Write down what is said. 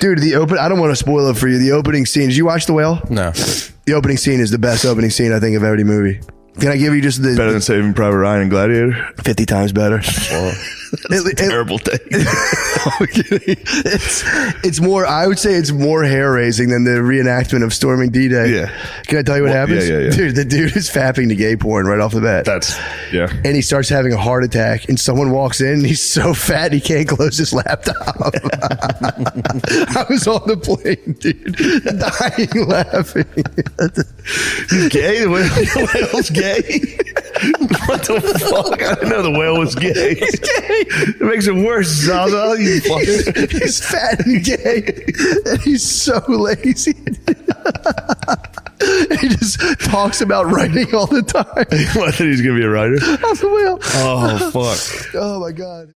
Dude, I don't want to spoil it for you. The opening scene. Did you watch The Whale? No. The opening scene is the best opening scene, I think, of every movie. Can I give you just the... Better than Saving Private Ryan and Gladiator? 50 times better. Terrible take. I'm kidding. It's more, I would say it's more hair-raising than the reenactment of storming D-Day. Yeah. Can I tell you what happens? Yeah. Dude, the dude is fapping to gay porn right off the bat. Yeah. And he starts having a heart attack, and someone walks in, and he's so fat he can't close his laptop. I was on the plane, dude, dying laughing. He's gay? The whale's gay? What the fuck? I didn't know the whale was gay. He's gay. It makes it worse, Zaza. You fucking... He's fat and gay, and he's so lazy. He just talks about writing all the time. I thought he was going to be a writer. Off the wheel. Oh, fuck. Oh, my God.